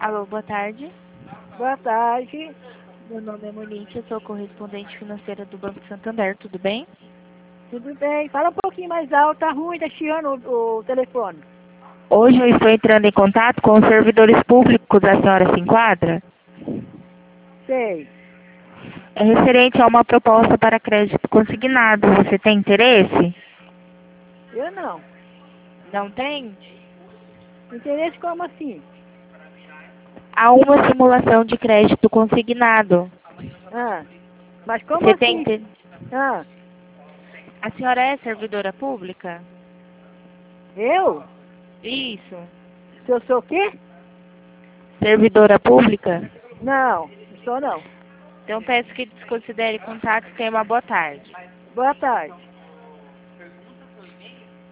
Alô, boa tarde. Boa tarde. Meu nome é Monique, eu sou correspondente financeira do Banco Santander, tudo bem? Tudo bem? Fala um pouquinho mais alto, tá ruim, tá chiando o telefone. Hoje eu estou entrando em contato com os servidores públicos, a senhora se enquadra? Sei. É referente a uma proposta para crédito consignado, você tem interesse? Eu não. Não tem? Interesse como assim? Há uma simulação de crédito consignado. Ah, mas como Você tem assim? interesse? Ah, A senhora é servidora pública? eu? Isso. Se eu sou o quê? Servidora pública? Não sou não. Então peço que desconsidere contato e tenha uma boa tarde. Boa tarde.